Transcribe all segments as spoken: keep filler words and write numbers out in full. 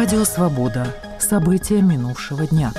Радио «Свобода». События минувшего дня.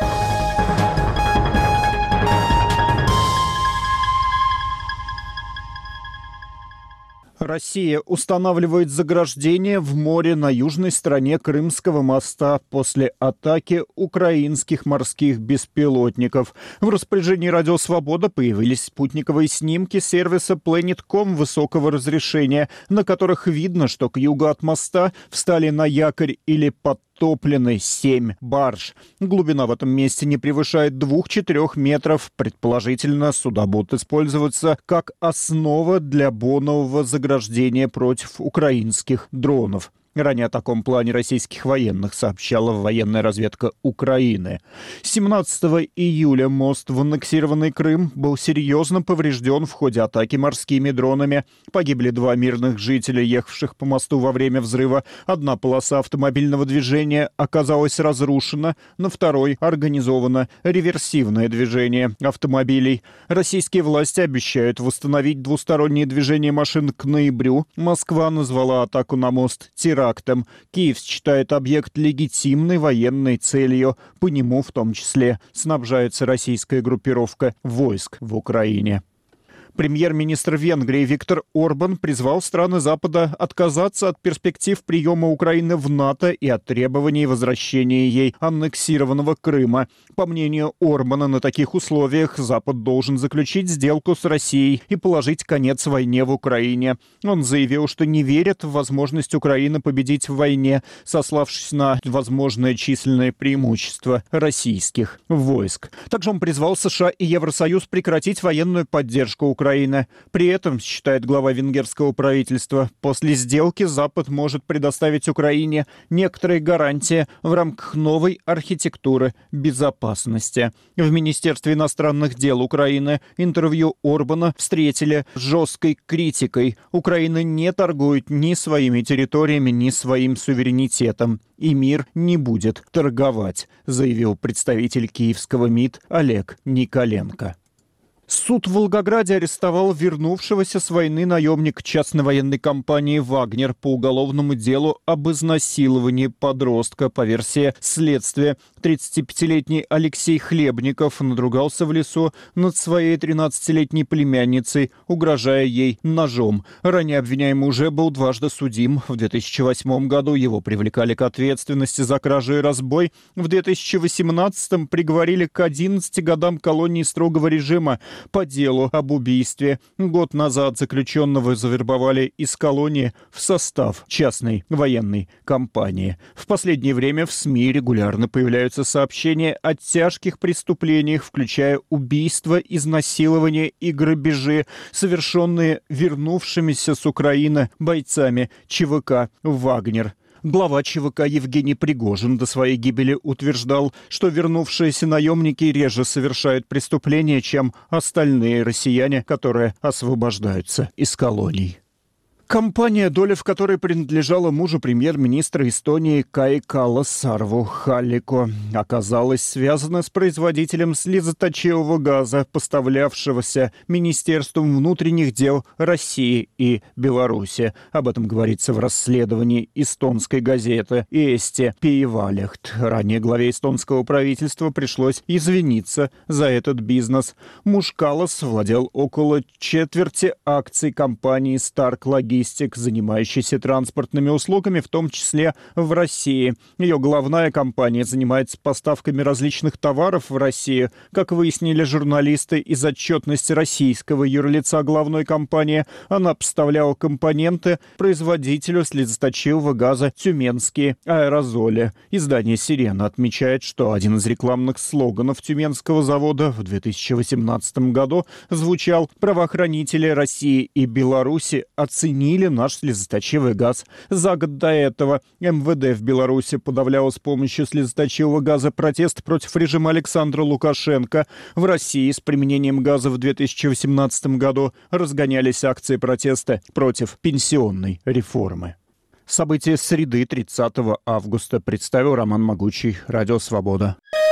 Россия устанавливает заграждение в море на южной стороне Крымского моста после атаки украинских морских беспилотников. В распоряжении «Радио Свобода» появились спутниковые снимки сервиса планет точка ком высокого разрешения, на которых видно, что к югу от моста встали на якорь или подтоплены семь барж. Глубина в этом месте не превышает двух-четырех метров. Предположительно, суда будут использоваться как основа для бонового заграждения против украинских дронов. Ранее о таком плане российских военных сообщала военная разведка Украины. семнадцатого июля мост в аннексированный Крым был серьезно поврежден в ходе атаки морскими дронами. Погибли два мирных жителя, ехавших по мосту во время взрыва. Одна полоса автомобильного движения оказалась разрушена, на второй организовано реверсивное движение автомобилей. Российские власти обещают восстановить двустороннее движение машин к ноябрю. Москва назвала атаку на мост терактом. Киев считает объект легитимной военной целью. По нему в том числе снабжается российская группировка войск в Украине. Премьер-министр Венгрии Виктор Орбан призвал страны Запада отказаться от перспектив приема Украины в НАТО и от требований возвращения ей аннексированного Крыма. По мнению Орбана, на таких условиях Запад должен заключить сделку с Россией и положить конец войне в Украине. Он заявил, что не верит в возможность Украины победить в войне, сославшись на возможное численное преимущество российских войск. Также он призвал США и Евросоюз прекратить военную поддержку Украины. Украина. При этом, считает глава венгерского правительства, после сделки Запад может предоставить Украине некоторые гарантии в рамках новой архитектуры безопасности. В Министерстве иностранных дел Украины интервью Орбана встретили с жесткой критикой. Украина не торгует ни своими территориями, ни своим суверенитетом. И мир не будет торговать, заявил представитель киевского МИД Олег Николенко. Суд в Волгограде арестовал вернувшегося с войны наемника частной военной компании «Вагнер» по уголовному делу об изнасиловании подростка. По версии следствия, тридцатипятилетний Алексей Хлебников надругался в лесу над своей тринадцатилетней племянницей, угрожая ей ножом. Ранее обвиняемый уже был дважды судим. В две тысячи восьмом году его привлекали к ответственности за кражу и разбой. В две тысячи восемнадцатом приговорили к одиннадцати годам колонии строгого режима по делу об убийстве. Год назад заключенного завербовали из колонии в состав частной военной компании. В последнее время в СМИ регулярно появляются сообщения о тяжких преступлениях, включая убийства, изнасилования и грабежи, совершенные вернувшимися с Украины бойцами ЧВК «Вагнер». Глава ЧВК Евгений Пригожин до своей гибели утверждал, что вернувшиеся наемники реже совершают преступления, чем остальные россияне, которые освобождаются из колоний. Компания, доля в которой принадлежала мужу премьер-министра Эстонии Каи Каллас Арву Халлико, оказалась связана с производителем слезоточивого газа, поставлявшегося Министерством внутренних дел России и Беларуси. Об этом говорится в расследовании эстонской газеты «Eesti Päevalehт». Ранее главе эстонского правительства пришлось извиниться за этот бизнес. Муж Каллас владел около четверти акций компании «Старк Логистик», занимающейся транспортными услугами, в том числе в России. Ее главная компания занимается поставками различных товаров в Россию. Как выяснили журналисты, из отчетности российского юрлица главной компании, она поставляла компоненты производителю слезоточивого газа «Тюменские аэрозоли». Издание «Сирена» отмечает, что один из рекламных слоганов тюменского завода в две тысячи восемнадцатом году звучал: «Правоохранители России и Беларуси оценили наш слезоточивый газ». За год до этого эм вэ дэ в Беларуси подавляло с помощью слезоточивого газа протест против режима Александра Лукашенко. В России с применением газа в две тысячи восемнадцатом году разгонялись акции протеста против пенсионной реформы. События среды тридцатого августа представил Роман Могучий, Радио Свобода.